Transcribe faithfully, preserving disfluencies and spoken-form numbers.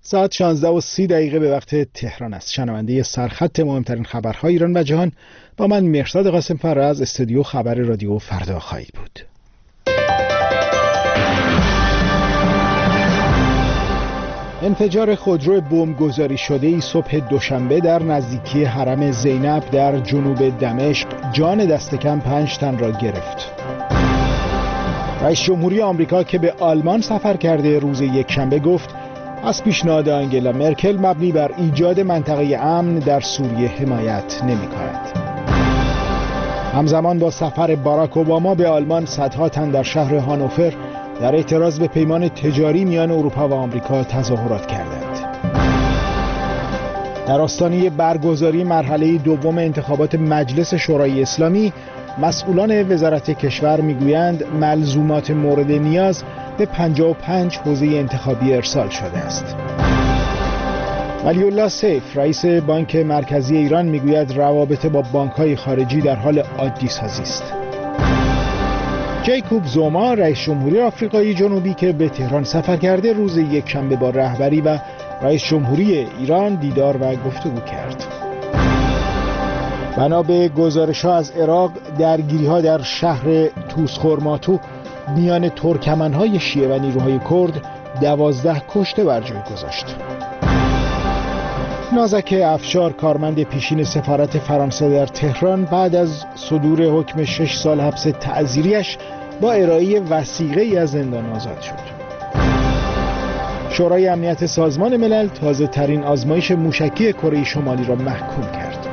ساعت شانزده و سی دقیقه به وقت تهران است. شنونده سرخط مهمترین خبرهای ایران و جهان با من مهرداد قاسم‌فر از استودیو خبر رادیو فردا خواهید بود. انفجار خودرو بمبگذاری شده ای صبح دوشنبه در نزدیکی حرم زینب در جنوب دمشق جان دست کم پنج تن را گرفت. رئیس جمهوری آمریکا که به آلمان سفر کرده روز یکشنبه گفت از پیشنهاد آنگلا مرکل مبنی بر ایجاد منطقه امن در سوریه حمایت نمی‌کند. همزمان با سفر باراک اوباما به آلمان صدها تن در شهر هانوفر در اعتراض به پیمان تجاری میان اروپا و آمریکا تظاهرات کردند. در آستانه برگزاری مرحله دوم انتخابات مجلس شورای اسلامی، مسئولان وزارت کشور میگویند ملزومات مورد نیاز به پنجاه و پنج حوزه انتخابی ارسال شده است. ولی الله سیف رئیس بانک مرکزی ایران میگوید روابط با بانک‌های خارجی در حال عادی سازی است. جیکوب زوما رئیس جمهوری آفریقای جنوبی که به تهران سفر کرده روز یکشنبه با رهبری و رئیس جمهوری ایران دیدار و گفتگو کرد. بنا به گزارش‌ها از عراق، درگیری‌ها در شهر توسخورماتو میان ترکمن‌های شیعه و نیروهای کرد دوازده کشته بر جای گذاشت. نازک افشار کارمند پیشین سفارت فرانسه در تهران بعد از صدور حکم شش سال حبس تعزیریش با ارائه وثیقه‌ای از زندان آزاد شد. شورای امنیت سازمان ملل تازه ترین آزمایش موشکی کره شمالی را محکوم کرد.